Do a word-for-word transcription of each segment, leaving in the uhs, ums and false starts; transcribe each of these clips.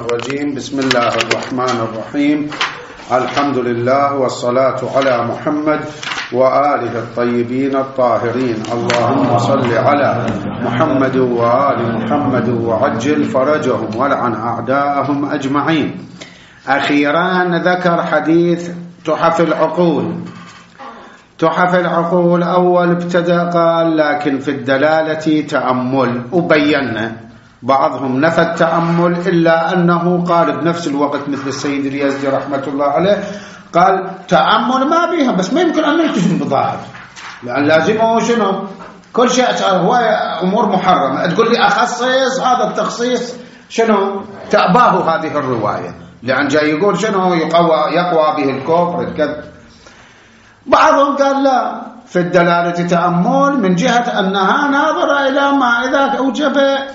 الرجيم. بسم الله الرحمن الرحيم. الحمد لله والصلاة على محمد وآله الطيبين الطاهرين. اللهم صل على محمد وآل محمد وعجل فرجهم ولعن أعداءهم أجمعين. أخيرا ذكر حديث تحف العقول. تحف العقول أول ابتدأ قال لكن في الدلالة تأمل، وبينا بعضهم نفى التأمل إلا أنه قال بنفس الوقت مثل السيد اليزدي رحمة الله عليه قال تأمل ما بيها، بس ما يمكن أن نلتزم بظاهر، لأن لازمه شنو؟ كل شيء هو أمور محرمة. تقول لي أخصص، هذا التخصيص شنو؟ تأباه هذه الرواية، لأن جاي يقول شنو يقوى يقوى به الكفر الكذب. بعضهم قال لا، في الدلالة تأمل من جهة أنها ناظرة إلى ما إذا أوجب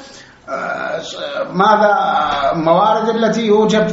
ماذا موارد التي يوجب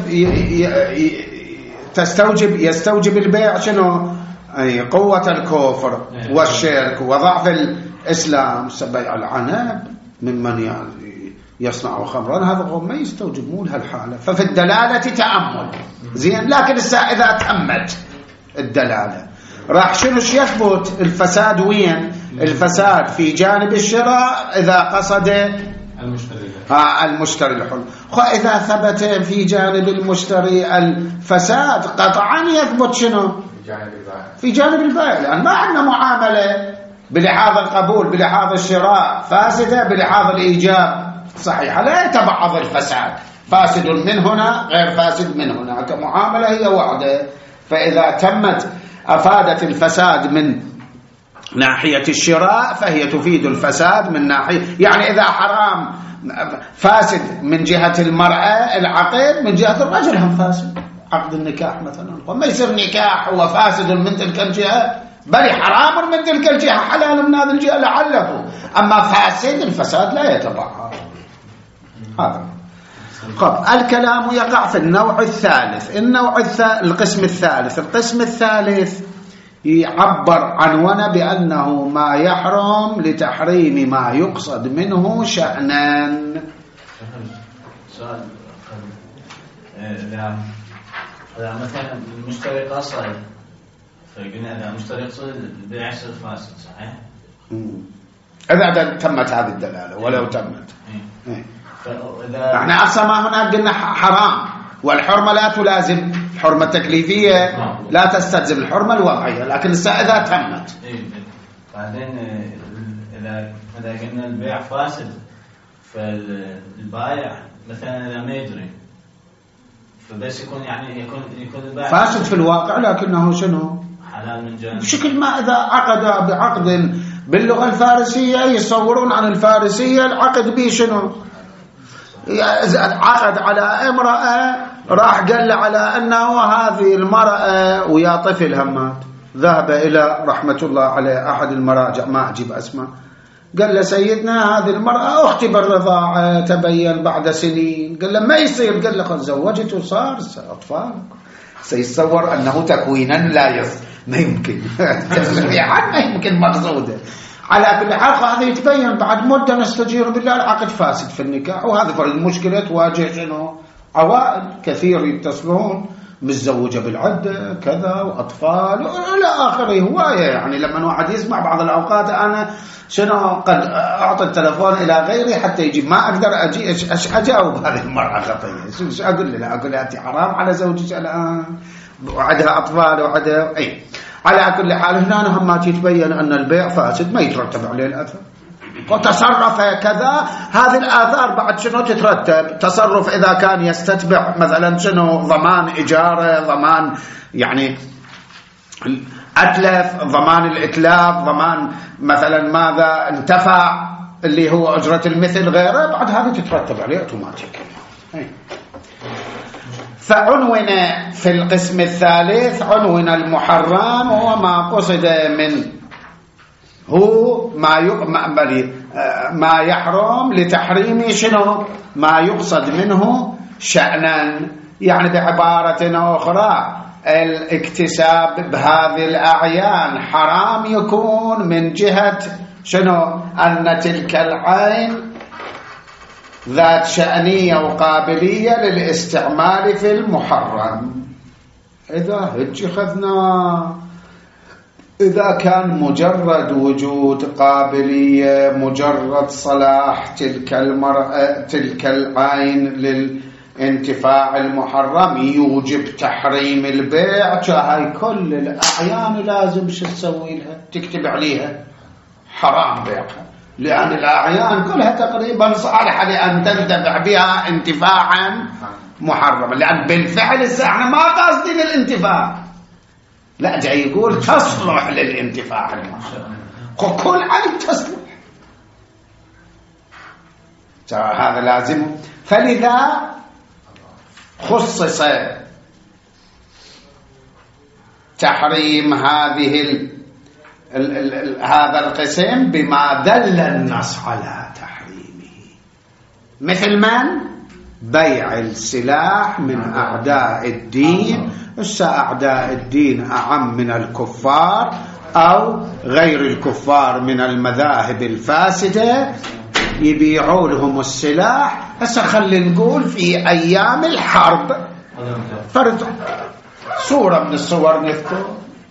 تستوجب يستوجب البيع شنو؟ أي قوة الكفر والشرك وضعف الإسلام. سبيع العنب ممن يصنع خمرا، هذا ما يستوجب مو لهالحالة. ففي الدلالة تأمل زين، لكن إذا تمت الدلالة راح شنو يثبت الفساد؟ وين الفساد؟ في جانب الشراء إذا قصد المشتري آه المشتري الحر. إذا ثبت في جانب المشتري الفساد قطعا يثبت شنو؟ في جانب البائع. في جانب البائع، لأن ما عندنا معاملة بلحاظ القبول بلحاظ الشراء فاسدة بلحاظ الإيجاب صحيحة، لا يتبعض الفساد، فاسد من هنا غير فاسد من هنا، كمعاملة هي واحدة. فإذا تمت أفادت الفساد من ناحية الشراء فهي تفيد الفساد من ناحية، يعني إذا حرام فاسد من جهة المرأة العقد، من جهة الرجل هم فاسد. عقد النكاح مثلا وما يصير نكاح هو فاسد من تلك الجهة، بل حرام من تلك الجهة، حلال من هذه الجهة لعله، أما فاسد الفساد لا يتبعها. هذا خب. الكلام يقع في النوع الثالث. النوع الثالث القسم الثالث القسم الثالث يعبر عنونا بأنه ما يحرم لتحريم ما يقصد منه شأنا. سؤال، إذا مثلا المشتري قصد، فقلنا إذا المشتري قصد البيع يصير فاسد، صحيح؟ إذا تمت هذه الدلالة ولو تمت. إيه. فإذا احنا أصلا ما هنا قلنا حرام، والحرمة لا تلازم الحرمة التكليفية، لا تستلزم الحرمة الوضعية، لكن إذا تمت. بعدين إذا إذا قلنا البيع فاسد، فالبائع مثلا إذا ما يدري فبس يكون يعني يكون يكون البائع فاسد في الواقع، لكنه شنو؟ حلال من جانب. بشكل ما إذا عقد بعقد باللغة الفارسية يصورون عن الفارسية العقد به شنو؟ عقد على امرأة، راح قال على أنه هذه المرأة ويا طفل همات، ذهب إلى رحمة الله عليه أحد المراجع ما أجيب أسماء، قال له سيدنا هذه المرأة أختي بالرضاعة تبين بعد سنين، قال له ما يصير، قال له قد زوجت وصار أطفال. سيتصور أنه تكوينا لا يصير، ما يمكن تسريعا ما يمكن مقصوده. على كل حال هذا يتبين بعد مدة نستجير بالله العقد فاسد في النكاح. وهذا المشكلة تواجه شنو؟ عوائل كثير يتصلون متزوجة بالعدة كذا وأطفال إلى آخره، هواية. يعني لما واحد يسمع بعض الأوقات أنا شنو قد أعطي التلفون إلى غيري حتى يجي ما أقدر أجي إيش أجاوب هذه المرأة خطية، شو أقول لها؟ أقول لها أنت حرام على زوجك الآن وعدها أطفال وعدها أي. على كل حال هنا هم تتبين أن البيع فاسد ما يترتب عليه الأثر، وتصرف كذا هذه الآثار بعد شنو تترتب؟ تصرف إذا كان يستتبع مثلا شنو ضمان إجارة، ضمان يعني أتلف، ضمان الإتلاف، ضمان مثلا ماذا انتفع اللي هو أجرة المثل غيره، بعد هذه تترتب عليه اوتوماتيك. فعنون في القسم الثالث عنون المحرم وما قصد من هو ما ما يحرم لتحريم شنو؟ ما يقصد منه شأنا. يعني بعبارة أخرى الاكتساب بهذه الأعيان حرام يكون من جهة شنو؟ أن تلك العين ذات شأنية وقابلية للاستعمال في المحرم. إذا هج خذنا إذا كان مجرد وجود قابلية، مجرد صلاح تلك المرأة تلك العين للانتفاع المحرم يوجب تحريم البيع، هاي كل الأعيان لازم شو تسوي لها؟ تكتب عليها حرام بيعها، لأن الأعيان كلها تقريبا صالحة لأن تنتفع بها انتفاعا محرما، لأن بالفعل احنا ما قاصدين الانتفاع، لا جاي يقول تصلح للانتفاع المحرم، كل عين تصلح، هذا لازم. فلذا خصص تحريم هذه ال ال ال ال هذا القسم بما دل النص على تحريمه، مثل من؟ بيع السلاح من أعداء الدين. هسه أعداء الدين أعم من الكفار أو غير الكفار من المذاهب الفاسدة، يبيعوا لهم السلاح. هسه خلي نقول في أيام الحرب فرض صورة من الصور نذكر،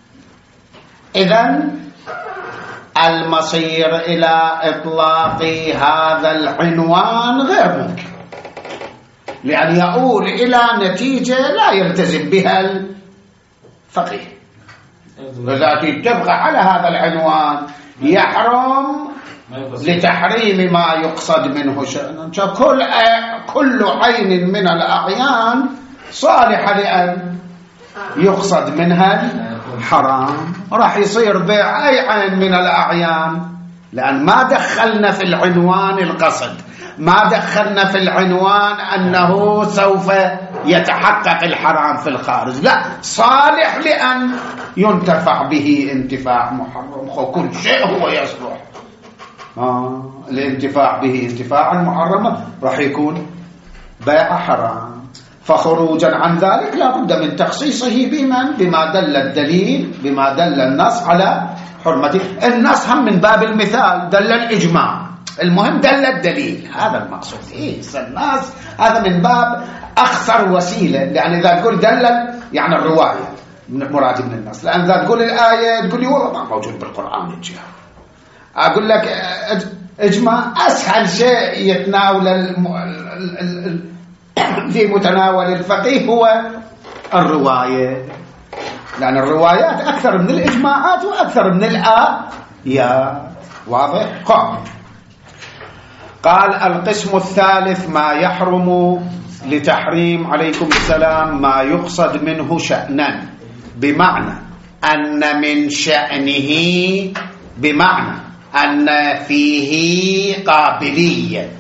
إذن المصير إلى إطلاق هذا العنوان غير ممكن، لأن يؤول إلى نتيجة لا يلتزم بها الفقيه. لذلك تبقى على هذا العنوان يحرم لتحريم ما يقصد منه شأن. كل كل عين من الأعيان صالحة لأن يقصد منها الحرام، راح يصير بيع أي عين من الأعيان، لأن ما دخلنا في العنوان القصد، ما دخلنا في العنوان أنه سوف يتحقق الحرام في الخارج، لا، صالح لأن ينتفع به انتفاع محرم. كل شيء هو يصلح آه. الانتفاع به انتفاعا محرما راح يكون بيع حرام، فخروجا عن ذلك لا بد من تخصيصه بمن؟ بما دل الدليل، بما دل النص على حرمته. النص هم من باب المثال، دل الإجماع، المهم دل الدليل، هذا المقصود. إيه الناس هذا من باب أخسر وسيلة، يعني إذا تقول دل يعني الرواية مراد من النص، لأن إذا تقول الآية تقول لي والله ما موجود بالقرآن الجهة، أقول لك إجماع أسهل شيء يتناول الم... ال... ال... ال... في متناول الفقيه هو الرواية، لأن الروايات أكثر من الإجماعات وأكثر من الآيات. واضح؟ قال قال القسم الثالث ما يحرم لتحريم عليكم السلام ما يقصد منه شأنا، بمعنى أن من شأنه، بمعنى أن فيه قابلية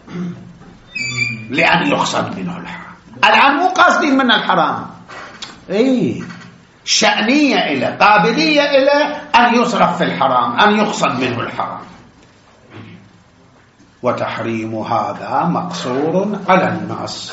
لأن يقصد منه الحرام. الآن مو قاصدين من الحرام، إيه شأنية إلى قابلية إلى أن يصرف في الحرام، أن يقصد منه الحرام، وتحريم هذا مقصور على النص.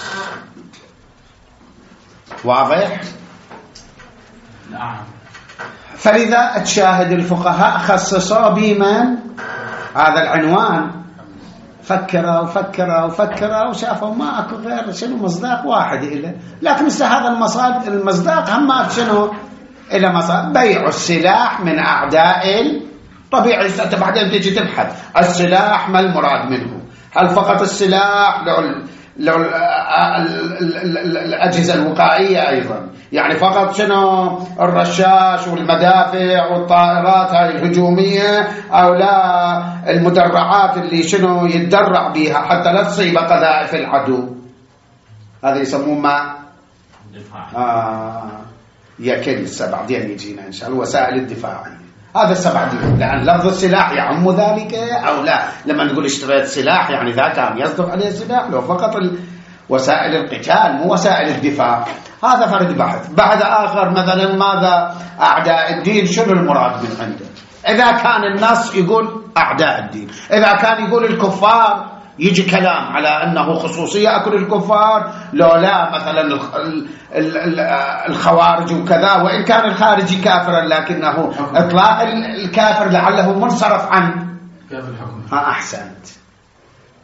واضح؟ نعم. فلذا تشاهد الفقهاء خصصوا بمن هذا العنوان، فكروا وفكروا وفكروا وشافوا ما اكو غير شنو مصداق واحد إله، لكن هذا المصادق المصداق هم شنو إلى مصادق بيع السلاح من أعداء طبيعي. بعدين تجي تبحث السلاح ما المراد منه، هل فقط السلاح لو لو الأجهزة الوقائية أيضا، يعني فقط شنو الرشاش والمدافع والطائرات هاي الهجومية، أو لا المدرعات اللي شنو يتدرع بها حتى لا تصيب قذائف العدو، هذا يسموه ما آه يكل بعدين يجينا إن شاء الله وسائل الدفاعية. هذا السبع دين، لأن لفظ السلاح يعم ذلك أو لا. لما نقول اشتريت سلاح يعني ذا كان يصدق عليه سلاح، لو فقط وسائل القتال مو وسائل الدفاع. هذا فرد بحث. بعد آخر مثلا ماذا أعداء الدين، شنو المراد من عنده؟ إذا كان النص يقول أعداء الدين، إذا كان يقول الكفار يجي كلام على أنه خصوصية أكل الكفار، لو لا مثلا الخوارج وكذا، وإن كان الخارجي كافرا لكنه إطلاق الكافر لعله منصرف عن كيف الحكم. ها أحسنت.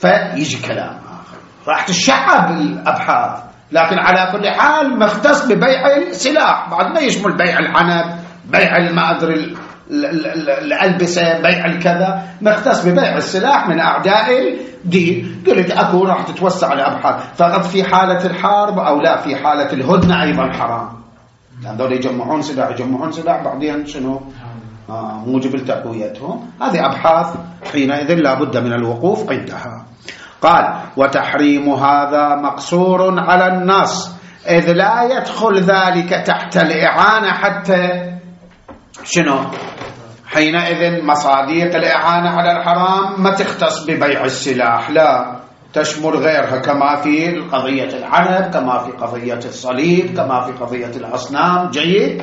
فيجي كلام آخر راح تشعب الأبحاث. لكن على كل حال مختص ببيع السلاح، بعد ما يشمل بيع العنب، بيع ما أدري الألبسة، بيع الكذا، مختص ببيع السلاح من أعداء الدين. قلت أكو راح تتوسع الأبحاث فقط في حالة الحرب أو لا في حالة الهدنة أيضا حرام. هذول يجمعون سلاح يجمعون سلاح بعدين شنو آه موجب لتقويتهم. هذه أبحاث حينئذ لا بد من الوقوف عندها. قال وتحريم هذا مقصور على النص إذ لا يدخل ذلك تحت الإعانة حتى شنو حينئذ مصاديق الإعانة على الحرام ما تختص ببيع السلاح، لا تشمل غيرها كما في قضية العنب، كما في قضية الصليب، كما في قضية الأصنام. جيد.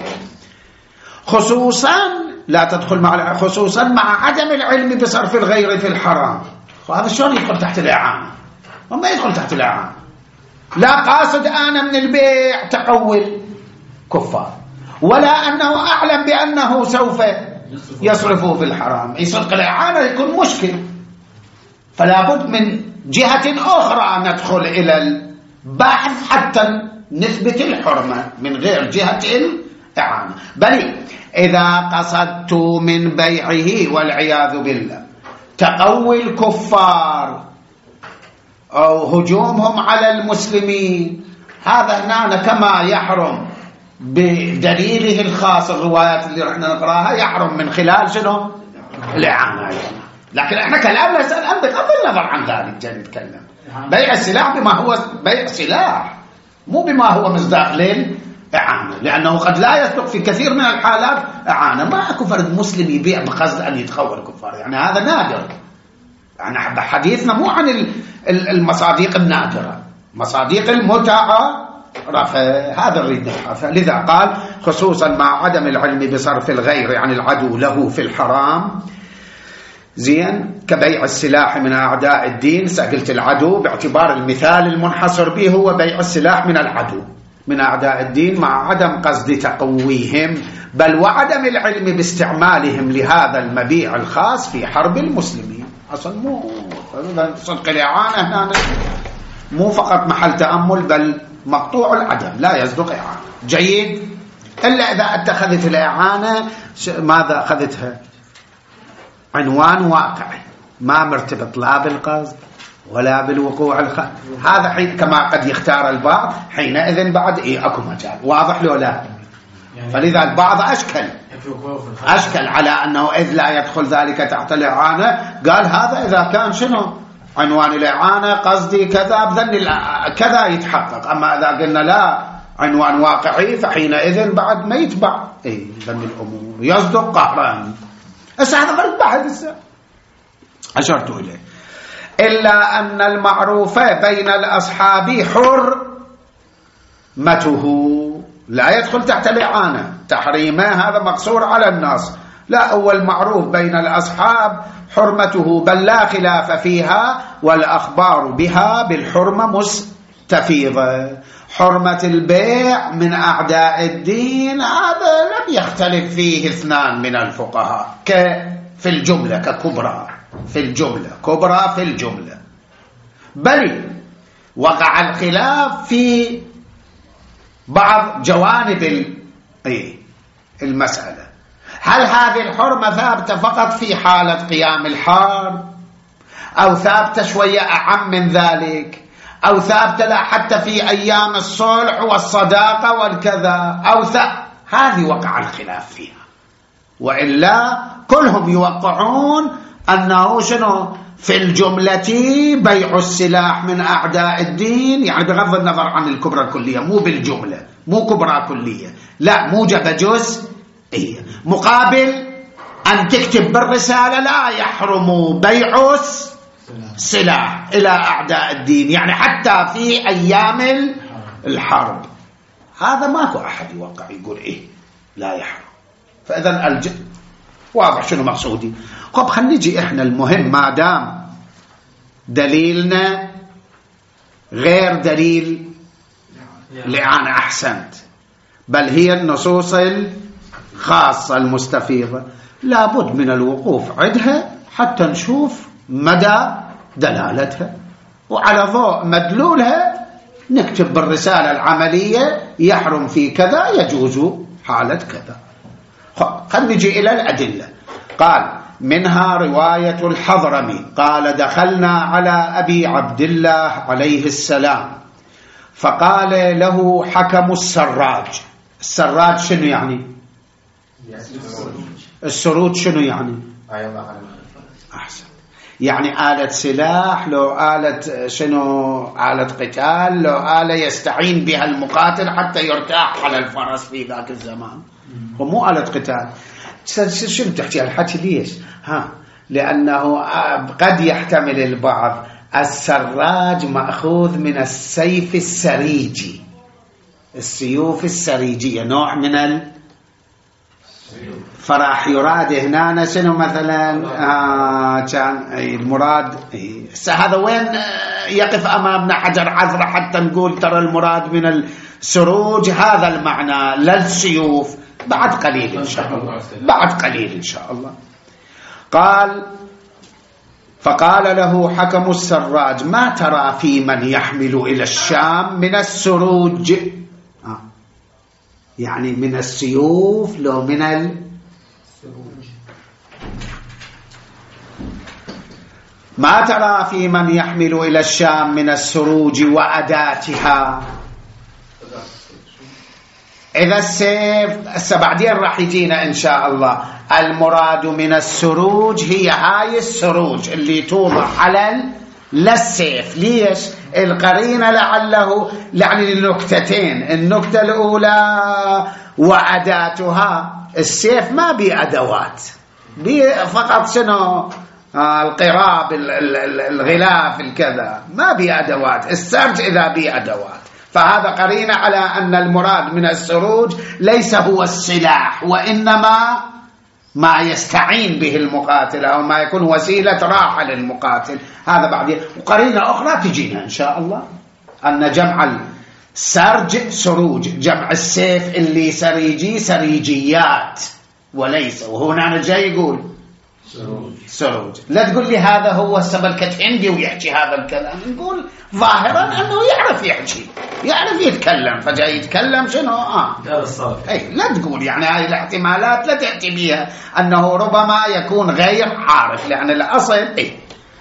خصوصا لا تدخل مع خصوصا مع عدم العلم بصرف الغير في الحرام. وهذا شلون يدخل تحت الإعانة؟ وما يدخل تحت الإعانة. لا قاصد أنا من البيع تقول كفار، ولا أنه أعلم بأنه سوف يصرفه في الحرام. يصدق الإعانة يكون مشكل. فلا بد من جهة أخرى ندخل إلى البحث حتى نثبت الحرمة من غير جهة الإعانة. بل إذا قصدت من بيعه والعياذ بالله تقوي الكفار أو هجومهم على المسلمين، هذا هنا كما يحرم بدليله الخاص الروايات اللي رحنا نقراها يحرم من خلال شنو الإعانة. لكن احنا كلامنا نسأل أن بغض النظر عن ذلك جاي نتكلم بيع السلاح بما هو بيع سلاح مو بما هو مصداق للإعانة، لأنه قد لا يصدق في كثير من الحالات إعانة. ما أكو فرد مسلم يبيع بقصد أن يتخول الكفار، يعني هذا نادر. يعني حديثنا مو عن المصاديق النادرة، مصاديق المتعة رفع، هذا نريد نبحث. لذا قال خصوصا مع عدم العلم بصرف الغير عن العدو له في الحرام. زين كبيع السلاح من أعداء الدين. سأقلت العدو باعتبار المثال المنحصر به هو بيع السلاح من العدو من أعداء الدين مع عدم قصد تقويهم بل وعدم العلم باستعمالهم لهذا المبيع الخاص في حرب المسلمين. أصلا مو صدق الإعانة هنا مو فقط محل تأمل بل مقطوع العدم، لا يصدق إعانة. جيد. إلا إذا اتخذت الإعانة ماذا أخذتها؟ عنوان واقعي ما مرتبط لا بالقصد ولا بالوقوع الخ... هذا حين كما قد يختار البعض حينئذ بعد إيه أكو مجال. واضح له لا؟ فلذا البعض أشكل أشكل على أنه إذ لا يدخل ذلك تحت الإعانة. قال هذا إذا كان شنو عنوان الإعانة قصدي كذا بذن كذا يتحقق. أما إذا قلنا لا عنوان واقعي فحينئذ بعد ما يتبع إيه ذن الأمور يصدق قهرا. هسه هذا غير بحث أشرت إليه. إلا أن المعروف بين الأصحاب حرمته لا يدخل تحت الإعانة. تحريمه هذا مقصور على الناس. لا أول معروف بين الأصحاب حرمته بل لا خلاف فيها والأخبار بها بالحرمة مستفيضة. حرمة البيع من أعداء الدين هذا لم يختلف فيه اثنان من الفقهاء في الجملة ككبرى في الجملة كبرى في الجملة، بل وقع الخلاف في بعض جوانب المسألة. هل هذه الحرمة ثابتة فقط في حالة قيام الحرب أو ثابتة شوية أعم من ذلك أو ثابتة لا حتى في أيام الصلح والصداقة والكذا أو ثابتة؟ هذه وقع الخلاف فيها. وإلا كلهم يوقعون أنه شنو في الجملة بيع السلاح من أعداء الدين، يعني بغض النظر عن الكبرى الكلية، مو بالجملة مو كبرى كلية، لا موجب جزء إيه. مقابل أن تكتب بالرسالة لا يحرم بيع السلاح إلى أعداء الدين، يعني حتى في أيام الحرب. هذا ماكو أحد يوقع يقول إيه لا يحرم. فإذا الج... واضح شنو مقصودي. طب خلينا نجي إحنا المهم ما دام دليلنا غير دليل لأن أحسنت بل هي النصوص الخاصة المستفيضة لابد من الوقوف عندها حتى نشوف مدى دلالتها، وعلى ضوء مدلولها نكتب بالرسالة العملية يحرم في كذا يجوز حالة كذا. قد نجي إلى الأدلة. قال منها رواية الحضرمي قال دخلنا على أبي عبد الله عليه السلام فقال له حكم السراج. السراج شنو يعني؟ السروج شنو يعني؟ أحسن، يعني آلة سلاح، لو آلة شنو آلة قتال، لو آلة يستعين بها المقاتل حتى يرتاح على الفرس في ذاك الزمان، ومو آلة قتال. شنو تحكي الحكي ليش؟ ها لأنه قد يحتمل البعض السراج مأخوذ من السيف السريجي، السيوف السريجية نوع من ال فراح يراد هنا شنو مثلا آه كان المراد هذا وين يقف أمامنا حجر عذرة حتى نقول ترى المراد من السروج هذا المعنى لا السيوف. بعد قليل إن شاء الله، بعد قليل إن شاء الله. قال فقال له حكم السراج ما ترى في من يحمل إلى الشام من السروج، آه. يعني من السيوف لو من السروج. ما ترى في من يحمل إلى الشام من السروج وأداتها. إذا السيف بعدين راح يجينا إن شاء الله. المراد من السروج هي هاي السروج اللي توضع على لا السيف. ليش؟ القرينة لعله يعني النكتتين. النكتة الأولى وأداتها، السيف ما بي أدوات، بي فقط شنو آه القراب الغلاف الكذا، ما بي أدوات. السرج إذا بي أدوات، فهذا قرينة على أن المراد من السروج ليس هو السلاح، وإنما ما يستعين به المقاتل أو ما يكون وسيلة راحة للمقاتل. هذا بعدين. وقرينة أخرى تجينا إن شاء الله أن جمع السرج سروج، جمع السيف اللي سريجي سريجيات وليس. وهنا جاي يقول سروج. سروج. لا تقول لي هذا هو السبلكة عندي ويحكي هذا الكلام. نقول ظاهرا أنه يعرف يحكي، يعرف يتكلم، فجاي يتكلم شنو آه أي. لا تقول يعني هاي الاحتمالات لا تأتي بها أنه ربما يكون غير عارف، لأن الأصل أي.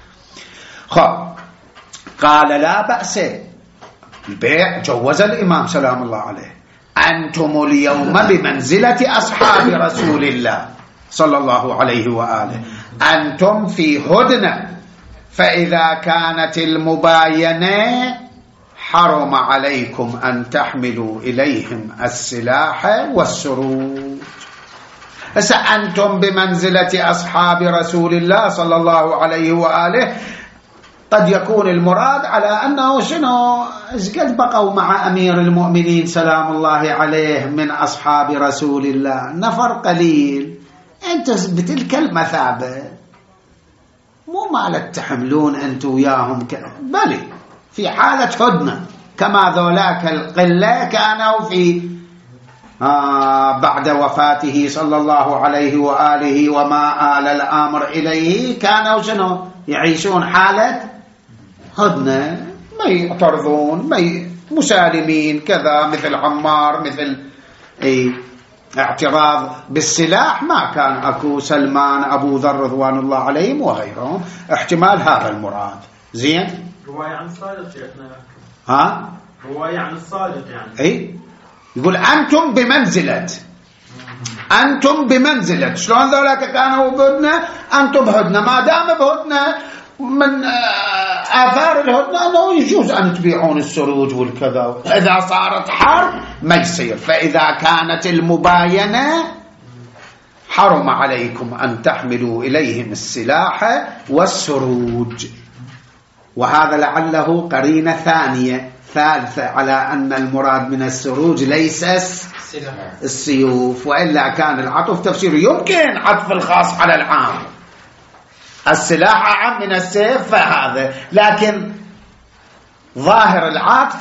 خب قال لا بأس البيع، جوز الإمام سلام الله عليه. أنتم اليوم بمنزلة أصحاب رسول الله صلى الله عليه وآله، أنتم في هدنة، فإذا كانت المباينة حرم عليكم أن تحملوا إليهم السلاح والسروج. هسه أنتم بمنزلة أصحاب رسول الله صلى الله عليه وآله، قد يكون المراد على أنه شنو قد بقوا مع أمير المؤمنين سلام الله عليه من أصحاب رسول الله نفر قليل، أنت بتلك المثابة مو مالك تحملون أنت وياهم ك... بل في حالة هدنة كما ذولاك القلة كانوا في آه بعد وفاته صلى الله عليه وآله وما آل الأمر إليه، كانوا شنو يعيشون حالة هدنة، ما يعترضون، ما مسالمين كذا، مثل عمار، مثل اي اعتراض بالسلاح ما كان اكو. سلمان، ابو ذر رضوان الله عليهم وغيرهم، احتمال هذا المراد. زين. رواية عن الصادق شيخنا. ها؟ رواية عن الصادق يعني. اي يقول انتم بمنزلة، انتم بمنزلة. شلون ذولاك كانوا بهدنة انتم بهدنة؟ ما دام بهدنة من آثار الهدنة أنه يجوز أن تبيعون السروج والكذا. إذا صارت حرب ما يصير. فإذا كانت المباينة حرم عليكم أن تحملوا إليهم السلاح والسروج. وهذا لعله قرينة ثانية ثالثة على أن المراد من السروج ليس السيوف، وإلا كان العطف تفسير يمكن عطف الخاص على العام. السلاح أعم من السيف فهذا، لكن ظاهر العطف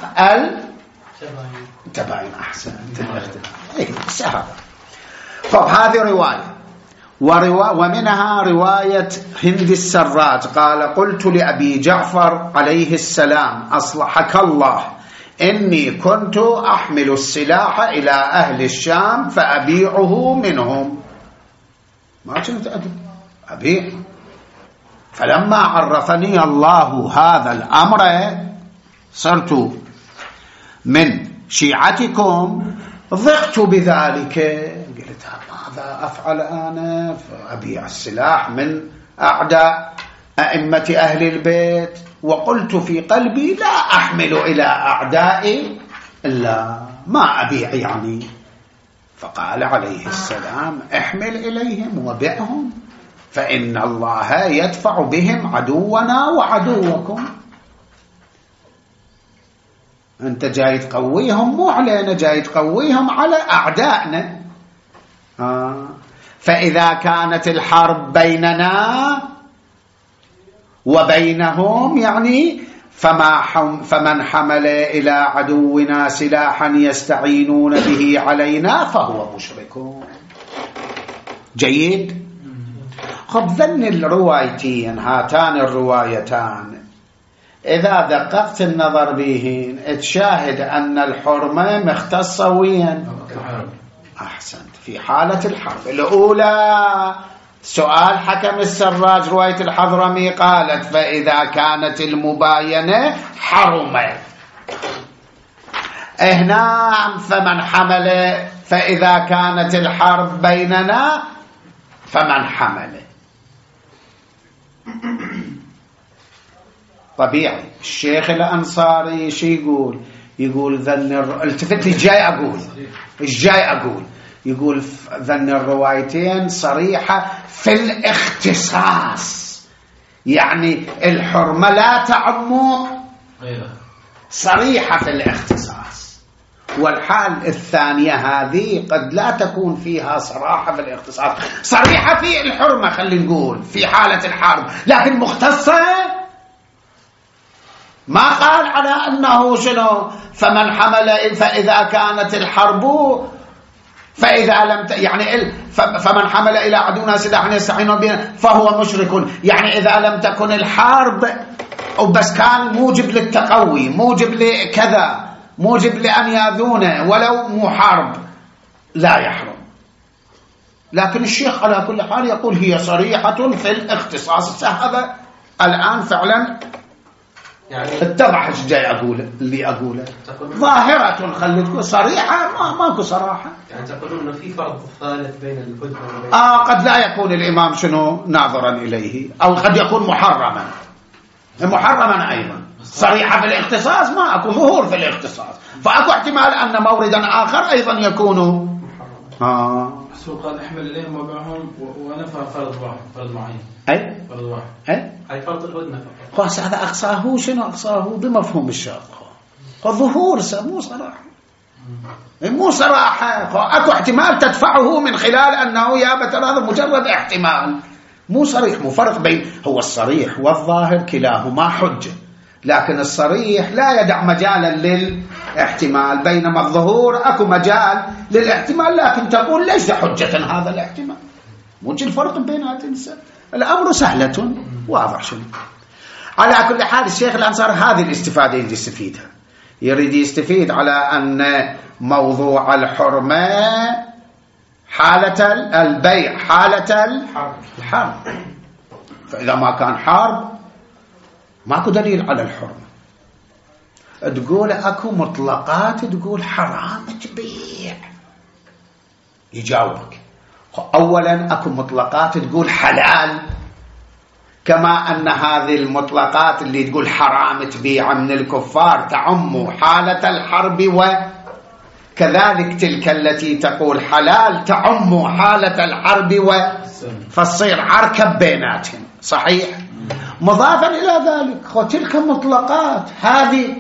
التباين. أحسن الاختلاف. إيه سهل. طب هذه رواية. ومنها رواية هند السراج قال قلت لأبي جعفر عليه السلام أصلحك الله إني كنت أحمل السلاح إلى أهل الشام فأبيعه منهم، ما كنت أبيع، فلما عرفني الله هذا الأمر صرت من شيعتكم ضقت بذلك، قلت ماذا أفعل أنا؟ فأبيع السلاح من أعداء أئمة أهل البيت، وقلت في قلبي لا أحمل إلى أعدائي إلا ما أبيع يعني. فقال عليه السلام احمل إليهم وبعهم فإن الله يدفع بهم عدونا وعدوكم. أنت جاي تقويهم مو علينا، جاي تقويهم على أعدائنا. آه. فإذا كانت الحرب بيننا وبينهم يعني فما حم فمن حمل إلى عدونا سلاحا يستعينون به علينا فهو مشرك. جيد. خب ذن الروايتين هاتان الروايتان إذا دققت النظر بهن تشاهد أن الحرمة مختصة وين؟ أحسنت، في حالة الحرب الأولى. سؤال حكم السراج رواية الحضرمي قالت فإذا كانت المباينة حرمة، هنا فمن حمل فإذا كانت الحرب بيننا فمن حمل. طبيعي الشيخ الأنصاري شي يقول؟ يقول ذن الر... التفت لي جاي أقول الجاي أقول يقول ذن الروايتين صريحة في الاختصاص، يعني الحرمة لا تعم، صريحة في الاختصاص. والحال الثانية هذه قد لا تكون فيها صراحة في الاختصاص، صريحة في الحرمة خلينا نقول في حالة الحرب، لكن مختصة ما قال على أنه شنو فمن حمل فإذا كانت الحرب فإذا لم ت... يعني فمن حمل إلى عدونا سلاحا يستعينون به فهو مشرك، يعني إذا لم تكن الحرب وبس كان موجب للتقوي، موجب لكذا، موجب لأن يأذونه ولو مو حرب لا يحرم. لكن الشيخ على كل حال يقول هي صريحة في الاختصاص. هذا الآن فعلا يعني اتضح ايش جاي اقوله اللي اقوله ظاهرة، خلي تكون صريحة ما ماكو صراحة. يعني تقولون انه في فرق ثالث بين الهدنة وبين اه قد لا يكون الامام شنو ناظرا اليه، او قد يكون محرما محرما ايضا. صريحة في الاختصاص ما اكو ظهور في الاختصاص، فاكو احتمال ان موردا اخر ايضا يكون اه السوق قال احمل اليهم وبعهم وانا فرض واحد فرض معين اي فرض واحد اي هاي فرض الهدنة خلاص. هذا اقصاه شنو اقصاه بمفهوم الشرط، الظهور مو صراحة، مو صراحة. اكو احتمال تدفعه من خلال انه يا بتر هذا مجرد احتمال مو صريح. مو فرق بين هو الصريح والظاهر كلاهما حجة، لكن الصريح لا يدع مجالا للاحتمال، بينما الظهور اكو مجال للاحتمال لكن تقول ليس حجة هذا الاحتمال. موجه الفرق بين هاتين الامر سهلة واضح شنو. على كل حال الشيخ الأنصار هذه الاستفادة اللي يستفيدها، يريد يستفيد على أن موضوع الحرمة حالة البيع حالة الحرب، فإذا ما كان حرب ماكو دليل على الحرمة. تقول أكو مطلقات تقول حرام تبيع، يجاوبك أولا أكو مطلقات تقول حلال، كما أن هذه المطلقات اللي تقول حرام تبيع من الكفار تعم حالة الحرب، وكذلك تلك التي تقول حلال تعم حالة الحرب و فتصير عركة بيناتهم. صحيح. مضافا إلى ذلك خو تلك مطلقات هذه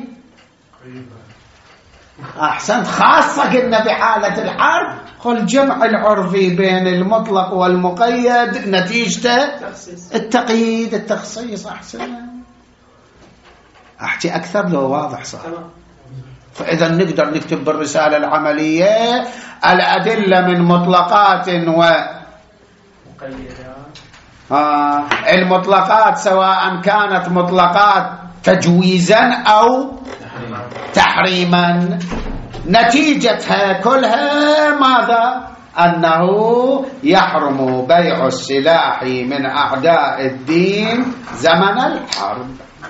أحسنت خاصة قلنا بحالة الحرب، خو الجمع العرفي بين المطلق والمقيد نتيجته التقييد التخصيص. أحسن أحكي أكثر لو واضح صح. فإذا نقدر نكتب بالرسالة العملية الأدلة من مطلقات آه المطلقات سواء كانت مطلقات تجويزا أو تحريما نتيجتها كلها ماذا؟ أنه يحرم بيع السلاح من أعداء الدين زمن الحرب.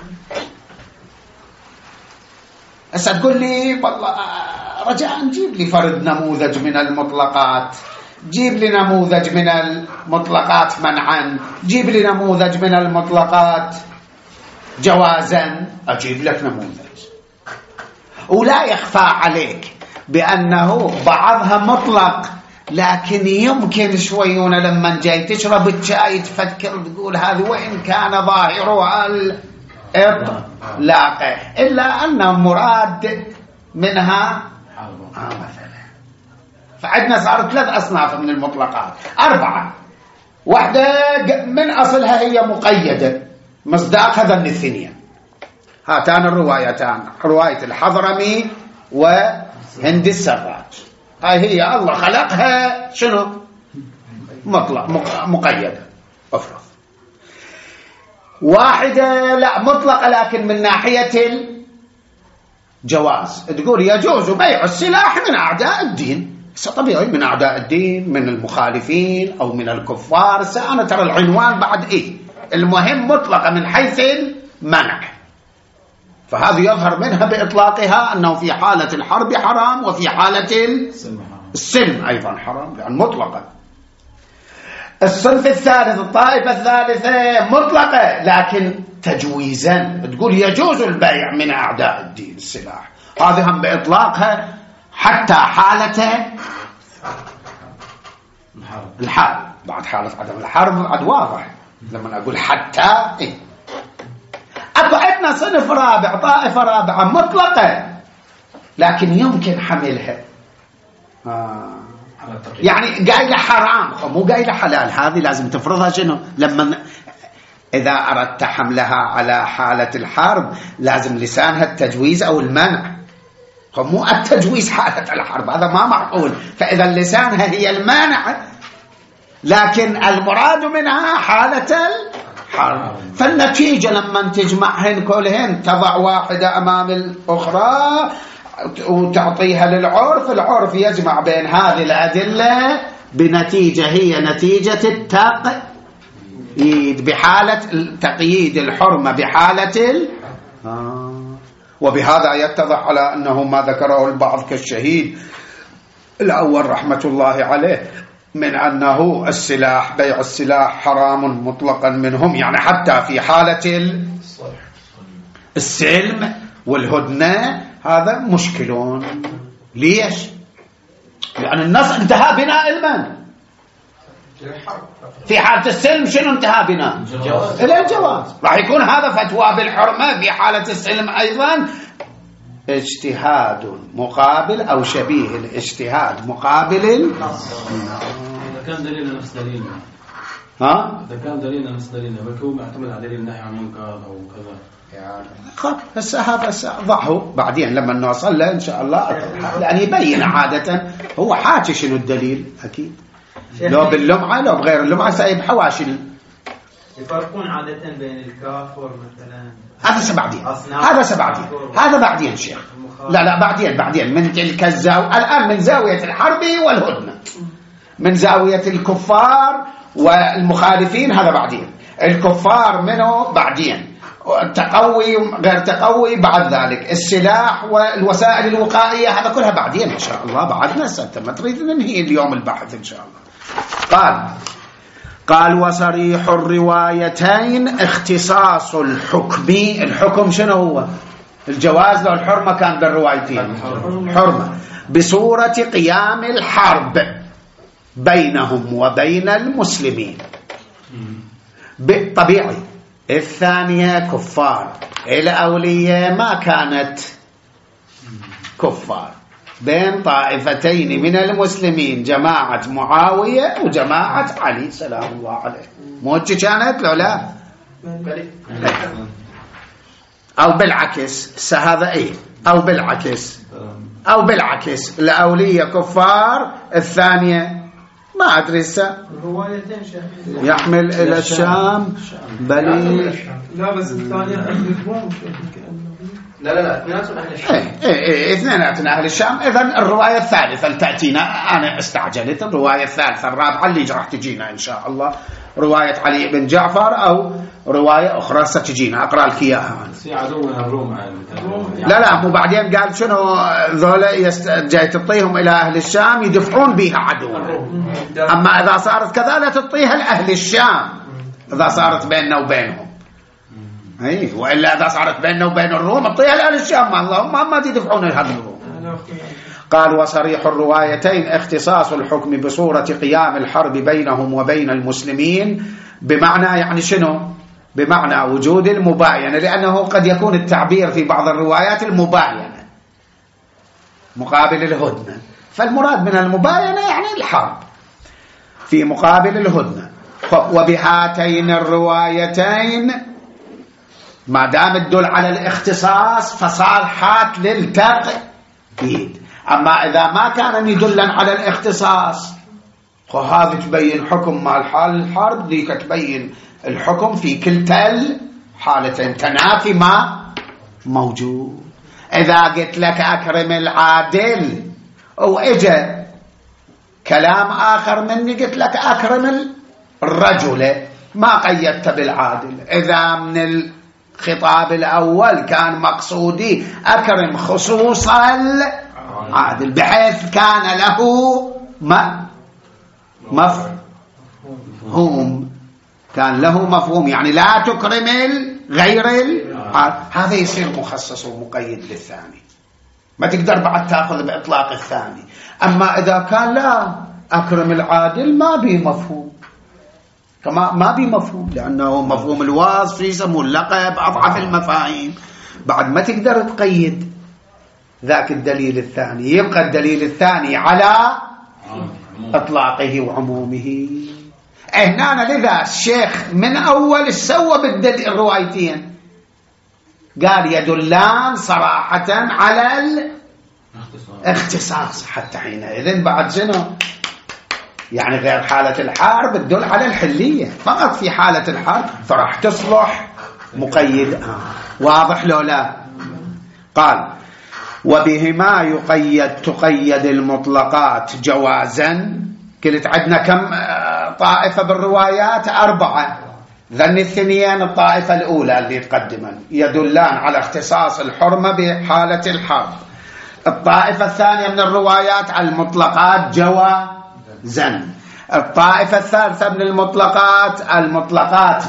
هسه تقول لي والله رجاء نجيب لي فرد نموذج من المطلقات، جيب لي نموذج من المطلقات منعا، جيب لي نموذج من المطلقات جوازا. أجيب لك نموذج، ولا يخفى عليك بأنه بعضها مطلق، لكن يمكن شويون لما جاي تشرب الشاي تفكر تقول هذه وإن كان ظاهرها الإطلاق إلا أن مراد منها آه مثلا. فعندنا صارت ثلاث أصناف من المطلقات، أربعة. واحدة من أصلها هي مقيدة، مصداق هذا الاثنين، هاتان الروايتان، رواية الحضرمي وهند السراج. هاي هي الله خلقها شنو؟ مطلق مقيدة. أفرض واحدة لا مطلقة لكن من ناحية الجواز، تقول يجوز بيع السلاح من أعداء الدين. طبيعي من أعداء الدين، من المخالفين أو من الكفار. أنا ترى العنوان بعد إيه، المهم مطلقة من حيث المنع. فهذا يظهر منها بإطلاقها أنه في حالة الحرب حرام وفي حالة السلم أيضا حرام، لأن مطلقة. الصنف الثالث، الطائفة الثالثة مطلقة لكن تجويزا، تقول يجوز البيع من أعداء الدين السلاح، هذه هم بإطلاقها حتى حالة الحرب. بعد حالة عدم الحرب بعد واضح لما أقول حتى إيه. أكو عندنا صنف رابع، طائفة رابعة مطلقة لكن يمكن حملها آه. يعني قايلة حرام مو قايلة حلال، هذه لازم تفرضها شنو؟ لما إذا أردت حملها على حالة الحرب لازم لسانها التجويز أو المنع، مو التجويز حالة الحرب، هذا ما معقول. فإذا لسانها هي المانع لكن المراد منها حالة الحرب. فالنتيجة لما تجمعهن كلهن تضع واحدة أمام الأخرى وتعطيها للعرف، العرف يجمع بين هذه الأدلة بنتيجة هي نتيجة التقييد، بحالة تقييد الحرمة بحالة ال... آه. وبهذا يتضح على أنه ما ذكره البعض كالشهيد الأول رحمة الله عليه من أنه السلاح بيع السلاح حرام مطلقا منهم، يعني حتى في حالة السلم والهدنة هذا مشكلون. ليش؟ لأن النص انتهى بناء المن في حالة السلم. شنو انتهى بناء؟ إلى الجواز. راح يكون هذا فتوى بالحرمة في حالة السلم أيضا اجتهاد مقابل أو شبيه الاجتهاد مقابل النص. إذا كان دليل نفس دليلنا، ها؟ إذا كان دليل نفس دليلنا بكون معتمد على دليل النهي عن المنكر أو كذا. خب هسه هذا ضعه بعدين لما نوصل له إن شاء الله، لأن يبين عادة هو حاكي شنو الدليل أكيد، لو باللمعة لو بغير اللمعة سايب حواشي. يفرقون عادة بين الكافر مثلا، هذا سبعدين هذا سبعدين هذا بعدين شيخ. لا لا بعدين بعدين من تلك الزاوية. الآن من زاوية الحرب والهدنة، من زاوية الكفار والمخالفين هذا بعدين، الكفار منه بعدين، تقوي غير تقوي بعد ذلك، السلاح والوسائل الوقائية هذا كلها بعدين إن شاء الله. بعدنا ستة ما تريد ننهي اليوم البحث إن شاء الله. قال قال وصريح الروايتين اختصاص الحكم. الحكم شنو هو؟ الجواز لو الحرمة كان بالروايتين حرمة بصورة قيام الحرب بينهم وبين المسلمين طبيعي. الثانية كفار، الأولية ما كانت كفار، بين طائفتين من المسلمين، جماعة معاوية وجماعة علي سلام الله عليه. موجة كانت لو لا أو بالعكس هذا إيه، أو بالعكس أو بالعكس الأولية كفار، الثانية ما أدري هسه الروايتين شيخ يحمل إلى الشام بل لا بس الثانية يكذبون لا لا لا اثنيناتهم أهل الشام. إيه إيه اثنيناتهم أهل الشام. إذن الرواية الثالثة اللي تأتينا، أنا استعجلت، الرواية الثالثة الرابعة اللي راح تجينا إن شاء الله رواية علي بن جعفر أو رواية أخرى ستجينا، أقرأ لك إياها. في عدو من الروم. لا لا مو بعدين قال شنو ذولا يست... جاي تعطيهم إلى أهل الشام يدفعون بها عدو، أما إذا صارت كذا لا تعطيها لأهل الشام إذا صارت بيننا وبينهم. أي وإلا إذا صارت بيننا وبين الروم اعطيها لأهل الشام، اللهم ما تدفعون هذا الروم. قال وصريح الروايتين اختصاص الحكم بصورة قيام الحرب بينهم وبين المسلمين، بمعنى يعني شنو؟ بمعنى وجود المباينة، لأنه قد يكون التعبير في بعض الروايات المباينة مقابل الهدنة، فالمراد من المباينة يعني الحرب في مقابل الهدنة. وبهاتين الروايتين ما دام تدل على الاختصاص فصالحات للتقييد، أما إذا ما كان يدلا على الاختصاص وهذا تبين حكم مع الحال الحرب، ذيك تبين الحكم في كلتا الحالتين، تنافي ما موجود. إذا قلت لك أكرم العادل وإجا كلام آخر مني قلت لك أكرم الرجل، ما قيدت بالعادل. إذا من الخطاب الأول كان مقصودي أكرم خصوصا العادل بحيث كان له ما مفهوم، كان له مفهوم، يعني لا تكرم غير هذا يصير مخصص ومقيد للثاني، ما تقدر بعد تأخذ بإطلاق الثاني. أما إذا كان لا أكرم العادل ما بي مفهوم، كما ما بي مفهوم، لأنه مفهوم الوصف يسموه اللقب أضعف المفاهيم، بعد ما تقدر تقيد ذاك الدليل الثاني، يبقى الدليل الثاني على إطلاقه وعمومه. هنا لذا الشيخ من أول سوى بالدليل الروايتين قال يدلان صراحة على الاختصاص، حتى حينئذ بعد شنو يعني غير حالة الحرب تدل على الحلية فقط، في حالة الحرب فراح تصلح مقيد. آه. واضح لو لا؟ قال وبهما يقيد تقيد المطلقات جوازا. قلت عندنا كم طائفة بالروايات؟ أربعة. ذن الثنيان الطائفة الأولى اللي تقدما يدلان على اختصاص الحرمة بحالة الحرب. الطائفة الثانية من الروايات على المطلقات جوازا. الطائفة الثالثة من المطلقات المطلقات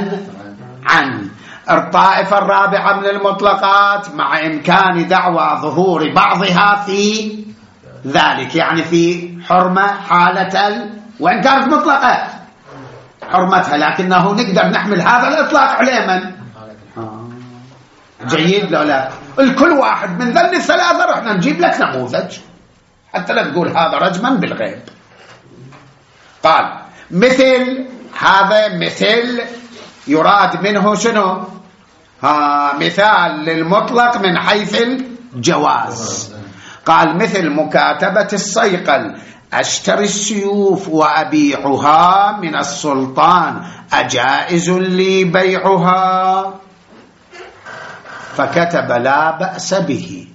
منعا. الطائفة الرابعة من المطلقات مع إمكان دعوى ظهور بعضها في ذلك، يعني في حرمة حالة ال... وإن كانت مطلقة حرمتها، لكنه نقدر نحمل هذا الإطلاق عليه من آه. جيد لو لا؟ الكل واحد من ذن الثلاثة رحنا نجيب لك نموذج حتى لا تقول هذا رجما بالغيب. قال مثل هذا، مثل يراد منه شنو؟ ها مثال للمطلق من حيث الجواز. قال مثل مكاتبة الصيقل أشتري السيوف وأبيعها من السلطان أجائز لي بيعها، فكتب لا بأس به.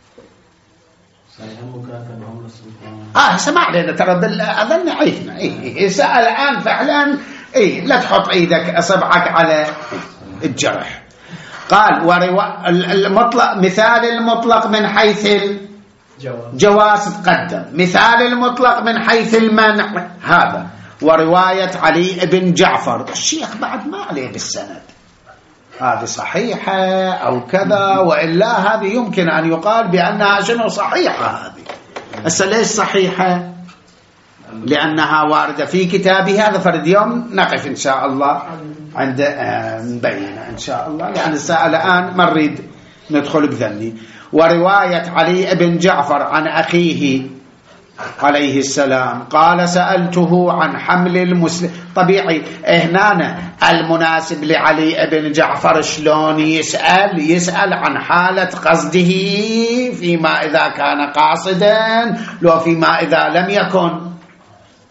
آه سمع لنا ترى أظن عيفنا إيه سأل الآن فعلا إيه لا تحط إيدك أصبعك على الجرح. قال وروا المطلق مثال المطلق من حيث الجواز تقدم، مثال المطلق من حيث المنع هذا. ورواية علي بن جعفر الشيخ بعد ما عليه بالسند هذه صحيحة أو كذا، وإلا هذه يمكن أن يقال بأنها شنو صحيحة. هذه هسه ليش صحيحة؟ لأنها واردة في كتابه هذا. فرد يوم نقف إن شاء الله عند نبينها إن شاء الله، لأن الساعة الآن ما نريد ندخل بذني. ورواية علي بن جعفر عن أخيه عليه السلام قال سألته عن حمل المسلم. طبيعي هنا المناسب لعلي بن جعفر شلون يسأل؟ يسأل عن حالة قصده فيما إذا كان قاصدا، لو فيما إذا لم يكن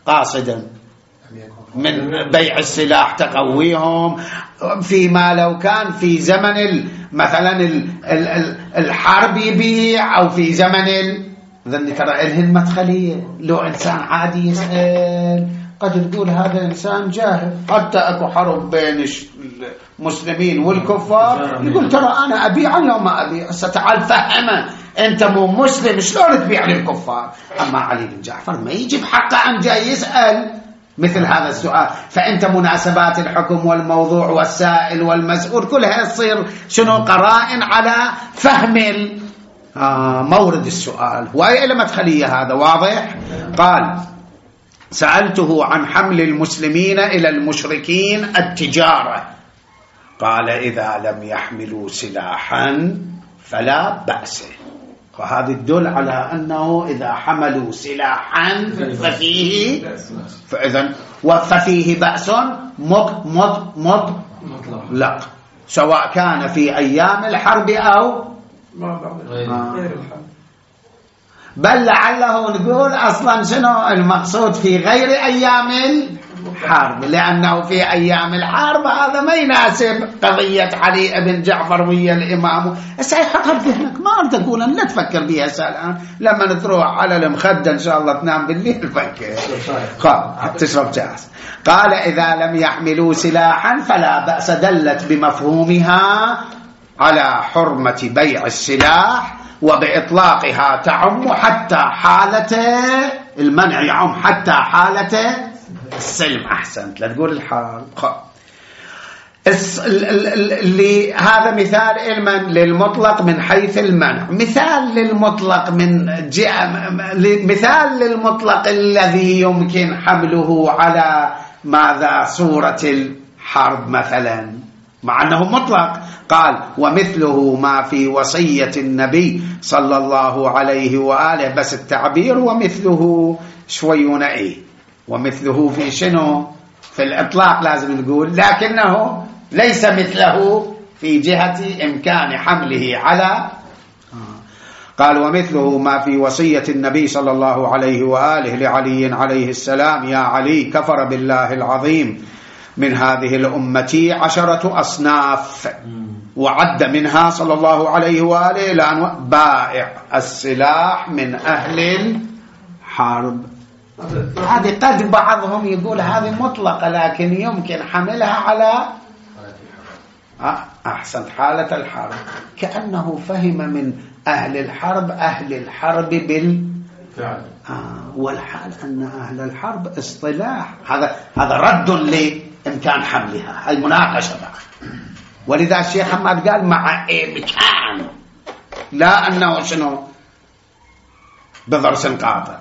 قاصدا من بيع السلاح تقويهم، فيما لو كان في زمن مثلا الحرب يبيع أو في زمن ذن ترى إلهن مدخلية. لو إنسان عادي يسأل قد تقول هذا إنسان جاهل، حتى أكو حرب بين المسلمين والكفار يقول ترى أنا أبيع لو ما أبيع، ستعال فهمه أنت مو مسلم شلون تبيع للكفار. أما علي بن جعفر ما يجي بحقه أن جاي يسأل مثل هذا السؤال، فأنت مناسبات الحكم والموضوع والسائل والمسؤول كلها تصير شنو قرائن على فهم آه مورد السؤال. وهي إلى مدخلية هذا واضح. قال سألته عن حمل المسلمين إلى المشركين التجارة، قال إذا لم يحملوا سلاحا فلا بأس. وهذا يدل على أنه إذا حملوا سلاحا ففيه فإذن وففيه بأس مط مط مط مطلق، سواء كان في أيام الحرب أو ما بعد آه. غير الحرب. بل لعله نقول أصلا شنو المقصود في غير أيام الحرب، لأنه في أيام الحرب هذا ما يناسب قضية علي بن جعفر ويا الإمام. سيحطها بذهنك، ما أريد أقول أن لا تفكر بها الآن، لما تروح على المخدة إن شاء الله تنام بالليل فكر قال تشرب جاهز. قال إذا لم يحملوا سلاحا فلا بأس، دلت بمفهومها على حرمة بيع السلاح، وبإطلاقها تعم حتى حالة المنع، يعم حتى حالة السلم. أحسنت، لا تقول الحرب. اللي هذا مثال علما للمطلق من حيث المنع، مثال للمطلق من جهة، مثال للمطلق الذي يمكن حمله على ماذا صورة الحرب مثلا، مع أنه مطلق. قال ومثله ما في وصية النبي صلى الله عليه وآله، بس التعبير ومثله شوي نعي، ومثله في شنو؟ في الإطلاق لازم نقول، لكنه ليس مثله في جهة إمكان حمله على. قال ومثله ما في وصية النبي صلى الله عليه وآله لعلي عليه السلام، يا علي كفر بالله العظيم من هذه الأمة عشرة أصناف، وعد منها صلى الله عليه وآله لأن بائع السلاح من أهل الحرب. هذه قد بعضهم يقول هذه مطلقة لكن يمكن حملها على أحسن حالة الحرب، كأنه فهم من أهل الحرب أهل الحرب بالفعل. آه والحال أن أهل الحرب اصطلاح، هذا هذا رد لإمكان حملها، هاي مناقشة بقى. ولذا الشيخ حماد قال مع إمكان، لا أنه شنو بضرس قاطع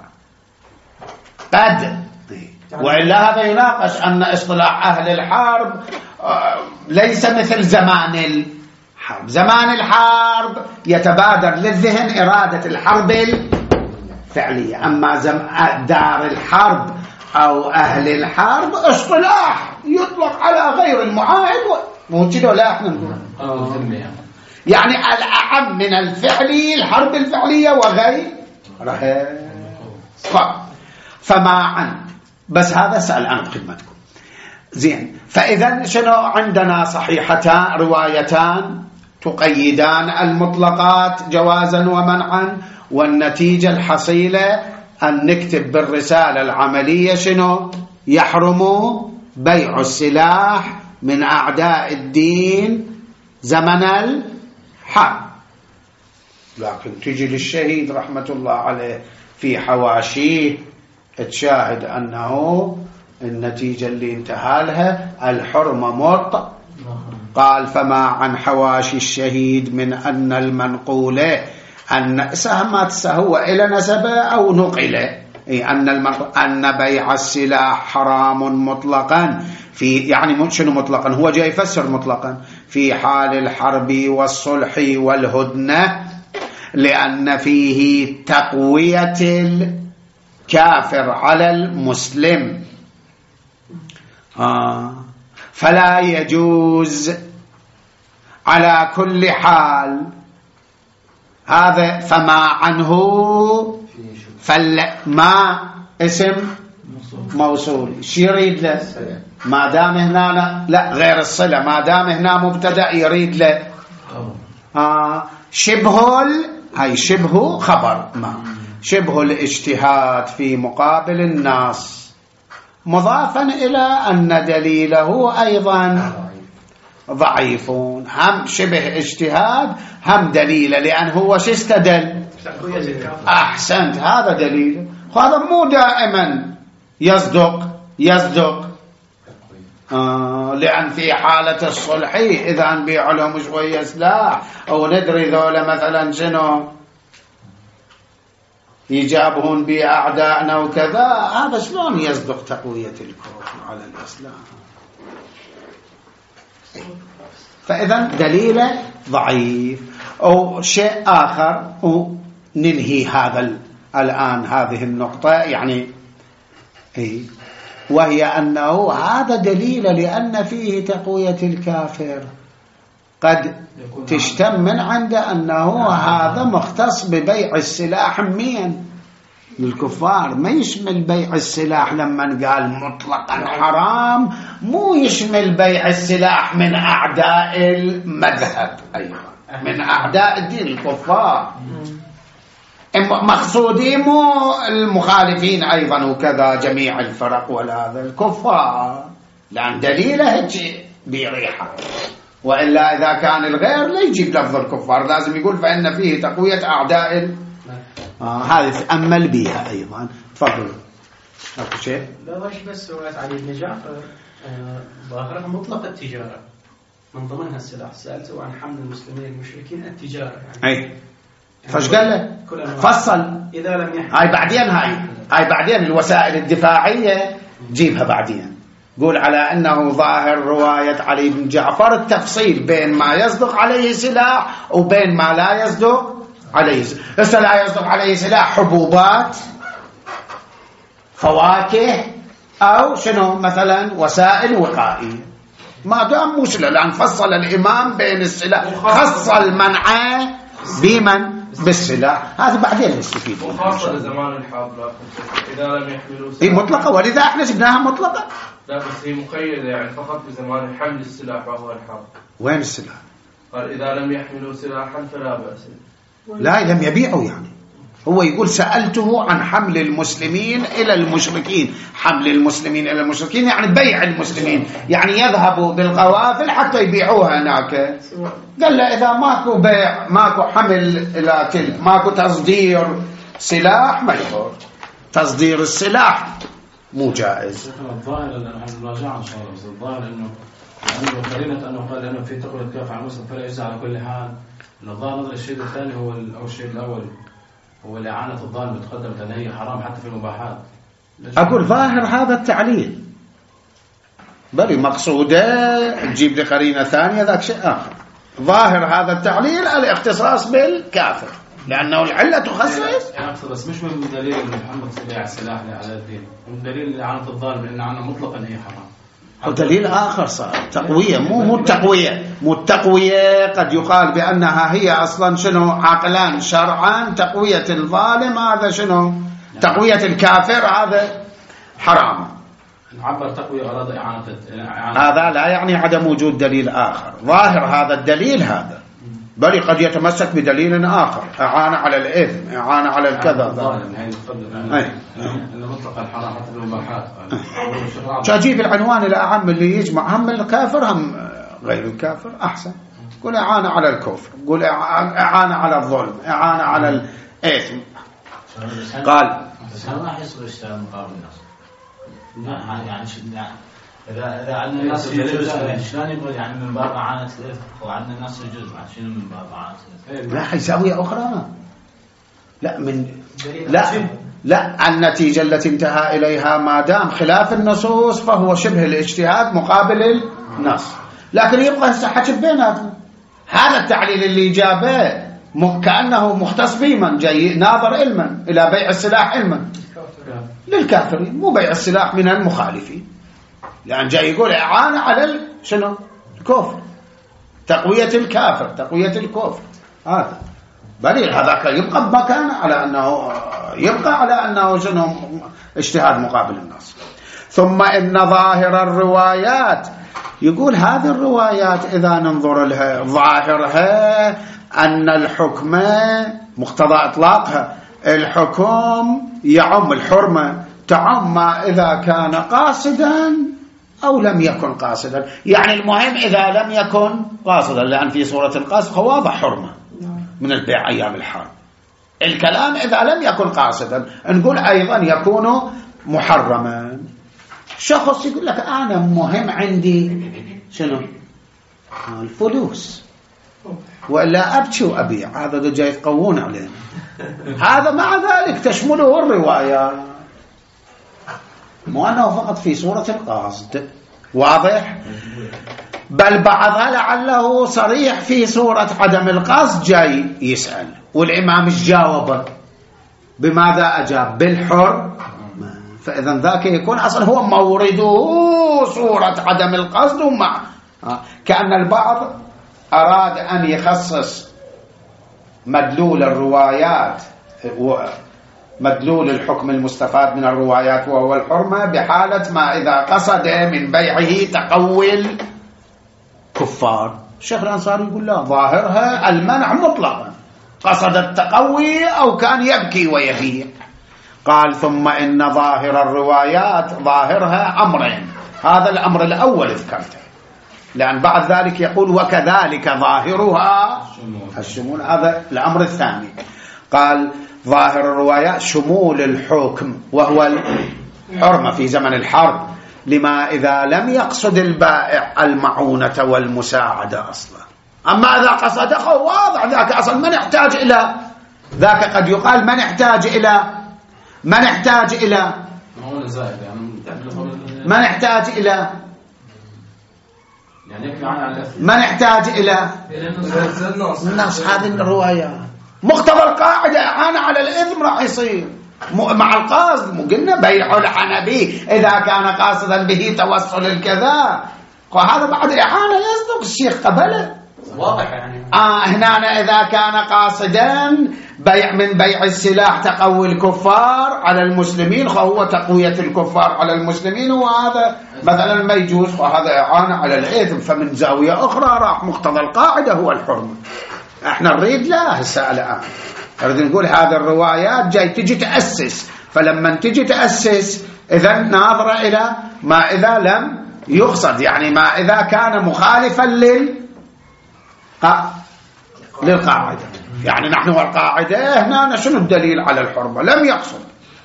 قد، وإلا هذا يناقش أن اصطلاح أهل الحرب ليس مثل زمان الحرب. زمان الحرب يتبادر للذهن إرادة الحرب الفعلية، أما دار الحرب أو أهل الحرب اصطلاح يطلق على غير المعاهد، مو كده لا احنا نقول يعني الأعم من الفعلي الحرب الفعلية وغير فما عن، بس هذا سأل عن خدمتكم زين. فإذا شنو عندنا؟ صحيحتان روايتان تقيدان المطلقات جوازا ومنعا، والنتيجة الحصيلة أن نكتب بالرسالة العملية شنو؟ يحرم بيع السلاح من أعداء الدين زمن الحرب. لكن تجي للشهيد رحمة الله عليه في حواشيه تشاهد أنه النتيجة اللي انتهى لها الحرمة مط. قال فما عن حواشي الشهيد من أن المنقولة أن سهمات سهو إلى نسبة أو نقلة، أن أن بيع السلاح حرام مطلقا في، يعني شنو مطلقا؟ هو جاي يفسر مطلقا في حال الحرب والصلح والهدنة، لأن فيه تقوية الكافر على المسلم، آه فلا يجوز على كل حال. هذا فما عنه فما اسم موصول. شو يريد له؟ ما دام هنا لا غير الصلة، ما دام هنا مبتدأ يريد له آه شبه ال... هاي شبه خبر ما شبه الاجتهاد في مقابل النص، مضافا إلى أن دليله أيضا ضعيف. هم شبه اجتهاد هم دليله، لأن هو شو استدل؟ أحسنت، هذا دليل. هذا مو دائما يصدق يصدق آه لأن في حالة الصلح إذا نبيع لهم شوية سلاح أو ندري ذولا مثلا شنو يجابهون بأعدائنا وكذا، هذا شلون يصدق تقوية الكفر على الإسلام؟ فإذا دليله ضعيف. أو شيء آخر وننهي هذا الآن هذه النقطة يعني إيه، وهي أنه هذا دليل لأن فيه تقوية الكافر. قد تشتم من عند أنه هذا مختص ببيع السلاح من الكفار، ما يشمل بيع السلاح. لما قال مطلقا حرام مو يشمل بيع السلاح من أعداء المذهب أيضا، من أعداء الدين الكفار مقصودين، مو المخالفين أيضا وكذا جميع الفرق ولا هذا الكفار، لأن دليله هيك بريحة. وإلا إذا كان الغير لا يجيب لفظ الكفار، لازم يقول فإن فيه تقوية أعداء آه هذه تأمل بها أيضا. تفضل. أكو شيء؟ لا وش بس رواية علي بن جعفر ظاهرها مطلق التجارة، من ضمنها السلاح. سألته عن حمل المسلمين المشركين التجارة يعني. أي فش قال له؟ فصل. إذا لم يحمل هاي بعدين هاي هاي بعدين الوسائل الدفاعية جيبها بعدين. قول على أنه ظاهر رواية علي بن جعفر التفصيل بين ما يصدق عليه سلاح وبين ما لا يصدق عليه سلاح. هسه لا يصدق عليه سلاح حبوبات، فواكه، أو شنو مثلا وسائل وقائية، ما دام مسلم. لأن فصل الإمام بين السلاح، خص المنع بمن بالسلاح. هذا بعدين نستفيد. وخاصة لزمان الحرب إذا لم يحملوا هي مطلقة، ولذا احنا جبناها مطلقة. لا بس هي مقيدة يعني فقط بزمان حمل السلاح وهو الحرب. وين السلاح؟ قال إذا لم يحملوا سلاحا فلا بأس. لا لم يبيعوا يعني. هو يقول سألته عن حمل المسلمين إلى المشركين. حمل المسلمين إلى المشركين يعني بيع المسلمين، يعني يذهبوا بالقوافل حتى يبيعوها هناك. قال له إذا ماكو بيع ماكو حمل إلى كل ماكو تصدير سلاح ما يخور. تصدير السلاح مو جائز. الظاهر أنه نحن نراجع إن شاء الله، بس الظاهر أنه عنده قرينة أنه قال أنه في تقوية كافة على المسلم فلا يجزي على كل حال. الظاهر نظر الشيء الثاني هو أو الشيء الأول هو الإعانة الظالم تقدمت أن هي حرام حتى في المباحات. أقول ظاهر هذا التعليل، بل مقصوده تجيب لي قرينة ثانية ذاك شيء آخر. ظاهر هذا التعليل الاختصاص بالكافر لأنه العلة تخصص. يعني أقصد بس مش من دليل أن محمد سبيع السلاح على الدين، من دليل إعانة الظالم لأن عنه مطلقا هي حرام. ودليل آخر صار تقوية، مو مو التقوية مو التقوية قد يقال بأنها هي أصلا شنو عقلان شرعا. تقوية الظالم هذا شنو؟ تقوية الكافر هذا حرام. نعبر تقوية أراد إعانة. هذا لا يعني عدم وجود دليل آخر. ظاهر هذا الدليل هذا، بل قد يتمسك بدليل آخر. إعانة على الإثم، إعانة على الكذا. الظالم هي تقدم أنه مطلق الحرام حتى في المباحات. تجيب العنوان إلى أعم اللي يجمع هم الكافر هم غير الكافر أحسن. قول إعانة على الكفر، قول إعانة على الظلم، إعانة على الإثم. قال ما راح يصير اشتغل مقابل الناس. يعني إذا إذا عندنا الناس يجوز شلون يقول يعني من باب إعانة الإثم وعندنا الناس يجوز بعد شنو من باب إعانة الإثم؟ لا حيساوي أخرى. لا من لا لا النتيجة التي انتهى إليها ما دام خلاف النصوص فهو شبه الاجتهاد مقابل النص. لكن يبقى حكي بيناتهم. هذا التعليل اللي جابه كأنه مختص بمن جاي ناظر علما إلى بيع السلاح علما للكافرين، مو بيع السلاح من المخالفين. لأن جاي يقول إعانة على شنو الكفر، تقوية الكافر، تقوية الكفر. هذا بل هذاك يبقى بمكانه على أنه يبقى على أنه شنو اجتهاد مقابل النص. ثم إن ظاهر الروايات، يقول هذه الروايات إذا ننظر لها ظاهرها أن الحكم مقتضى إطلاقها الحكم يعم الحرمة تعم ما إذا كان قاصدا أو لم يكن قاصدا. يعني المهم إذا لم يكن قاصدا، لأن في صورة القصد واضح حرمة من البيع أيام الحرب. الكلام إذا لم يكن قاصدا نقول أيضا يكون محرما. شخص يقول لك أنا مهم عندي شنو الفلوس ولا أبكي وأبيع، هذا جاي يتقوون علينا. هذا مع ذلك تشمله الرواية، مو أنه فقط في صورة القصد، واضح؟ بل بعضها لعله صريح في صورة عدم القصد جاي يسأل، والإمام جاوب بماذا أجاب؟ بالحر. فإذا ذاك يكون أصلا هو مورده صورة عدم القصد، ومع كأن البعض أراد أن يخصص مدلول الروايات مدلول الحكم المستفاد من الروايات وهو الحرمة بحالة ما إذا قصد من بيعه تقوي الكفار. الشيخ الأنصاري يقول لا، ظاهرها المنع مطلقا، قصد التقوي أو كان يبكي ويبيع. قال ثم إن ظاهر الروايات ظاهرها أمرين، هذا الأمر الأول ذكرته، لأن بعد ذلك يقول وكذلك ظاهرها الشمول، هذا الأمر الثاني. قال ظاهر الروايات شمول الحكم وهو الحرمة في زمن الحرب، لما إذا لم يقصد البائع المعونة والمساعدة أصلا. أما إذا قصده واضح ذاك أصلا من يحتاج إلى ذاك، قد يقال من يحتاج إلى من يحتاج إلى من يحتاج إلى من يحتاج إلى النص. هذه الرواية مقتضى القاعدة إعانة على الإثم راح يصير مع القاصد. مو قلنا بيع الحنبي إذا كان قاصدا به توصل الكذا، وهذا بعد إعانة يصدق الشيخ قبله واضح يعني. آه هنا إذا كان قاصدا بيع من بيع السلاح تقوي الكفار على المسلمين، فهو تقوية الكفار على المسلمين، وهذا مثلا ما يجوز، وهذا إعانة على الإثم. فمن زاوية أخرى راح مقتضى القاعدة هو الحرمة. احنا نريد لا هسه الآن نريد نقول هذه الروايات جاي تجي تأسس، فلما تجي تأسس إذا ناظرة إلى ما إذا لم يقصد، يعني ما إذا كان مخالفا لل للقاعدة. يعني نحن والقاعدة هنا شنو الدليل على الحرمة؟ لم يقصد،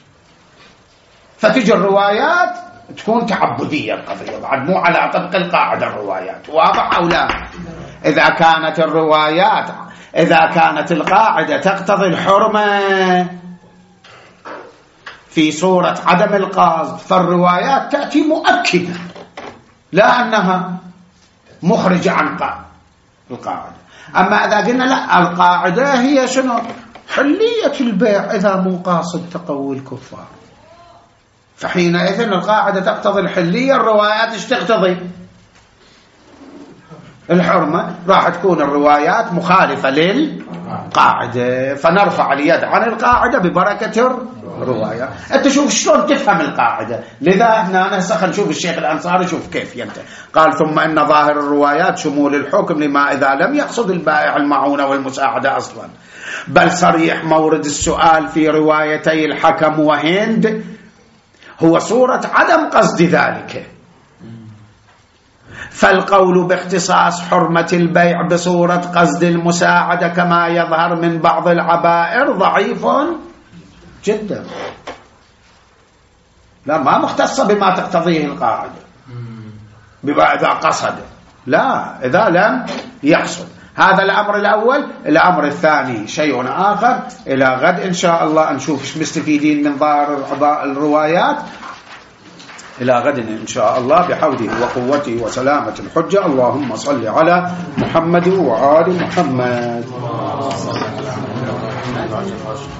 فتجي الروايات تكون تعبدية القضية بعد، مو على طبق القاعدة. الروايات واضح أو لا؟ إذا كانت الروايات إذا كانت القاعدة تقتضي الحرمة في صورة عدم القصد، فالروايات تأتي مؤكدة لا أنها مخرجة عن القاعدة. أما إذا قلنا لا، القاعدة هي شنو؟ حلية البيع إذا مو قاصد تقوي الكفار، فحينئذ القاعدة تقتضي الحلية، الروايات ايش تقتضي؟ الحرمة. راح تكون الروايات مخالفة للقاعدة، فنرفع اليد عن القاعدة ببركة الرواية. أنت شوف شلون تفهم القاعدة. لذا هنا هسه نشوف الشيخ الأنصاري شوف كيف ينتهي. قال ثم إن ظاهر الروايات شمول الحكم لما إذا لم يقصد البائع المعونة والمساعدة أصلا، بل صريح مورد السؤال في روايتي الحكم وهند هو صورة عدم قصد ذلك، فالقول باختصاص حرمة البيع بصورة قصد المساعدة كما يظهر من بعض العبائر ضعيف جدا. لا، ما مختصة بما تقتضيه القاعدة بما إذا قصد، لا إذا لم يقصد. هذا الأمر الأول. الأمر الثاني شيء آخر، إلى غد إن شاء الله نشوف ايش مستفيدين من ظاهر الروايات. إلى غد إن شاء الله بحوله وقوته وسلامة الحجة. اللهم صل على محمد وآل محمد.